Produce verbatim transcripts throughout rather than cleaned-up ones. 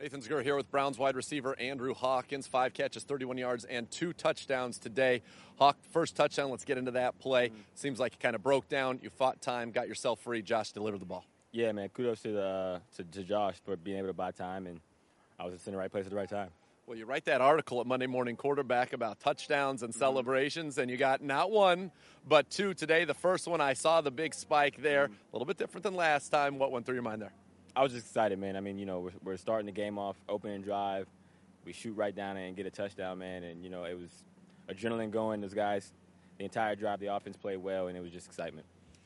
Nathan Zgur here with Browns wide receiver Andrew Hawkins. Five catches, thirty-one yards, and two touchdowns today. Hawk, first touchdown, let's get into that play. Mm-hmm. Seems like you kind of broke down. You fought time, got yourself free. Josh delivered the ball. Yeah, man, kudos to, the, uh, to, to Josh for being able to buy time, and I was just in the right place at the right time. Well, you write that article at Monday Morning Quarterback about touchdowns and mm-hmm. celebrations, and you got not one, but two today. The first one, I saw the big spike there. Mm-hmm. A little bit different than last time. What went through your mind there? I was just excited, man. I mean, you know, we're, we're starting the game off, opening drive. We shoot right down and get a touchdown, man. And, you know, it was adrenaline going. Those guys, the entire drive, the offense played well, and it was just excitement.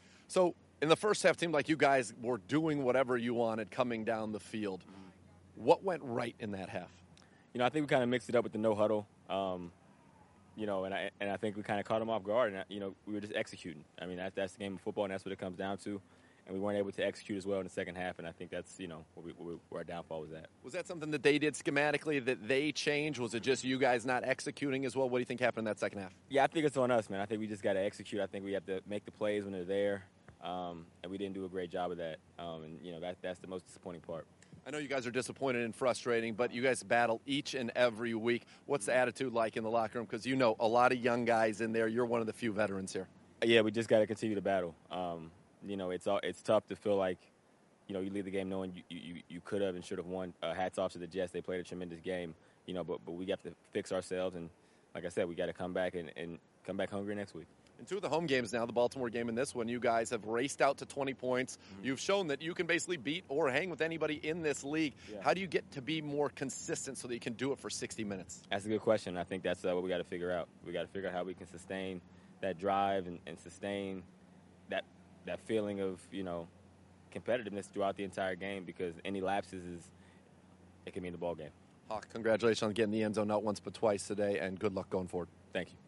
So in the first half, it seemed like you guys were doing whatever you wanted coming down the field. What went right in that half? You know, I think we kind of mixed it up with the no huddle. Um, you know, and I and I think we kind of caught them off guard. And, you know, we were just executing. I mean, that, that's the game of football, and that's what it comes down to. And we weren't able to execute as well in the second half, and I think that's, you know, where, we, where, where our downfall was at. Was that something that they did schematically that they changed? Was it just you guys not executing as well? What do you think happened in that second half? Yeah, I think it's on us, man. I think we just got to execute. I think we have to make the plays when they're there, um, and we didn't do a great job of that. Um, and, you know, that, that's the most disappointing part. I know you guys are disappointed and frustrating, but you guys battle each and every week. What's the attitude like in the locker room? Because you know a lot of young guys in there. You're one of the few veterans here. Yeah, we just got to continue to battle. Um, You know, it's it's tough to feel like, you know, you leave the game knowing you you, you could have and should have won. Uh, hats off to the Jets. They played a tremendous game, you know, but, but we have to fix ourselves. And like I said, we got to come back and, and come back hungry next week. In two of the home games now, the Baltimore game and this one, you guys have raced out to twenty points. Mm-hmm. You've shown that you can basically beat or hang with anybody in this league. Yeah. How do you get to be more consistent so that you can do it for sixty minutes? That's a good question. I think that's uh, what we got to figure out. We got to figure out how we can sustain that drive and, and sustain that that feeling of, you know, competitiveness throughout the entire game, because any lapses is it can mean the ball game. Hawk, congratulations on getting the end zone not once but twice today, and good luck going forward. Thank you.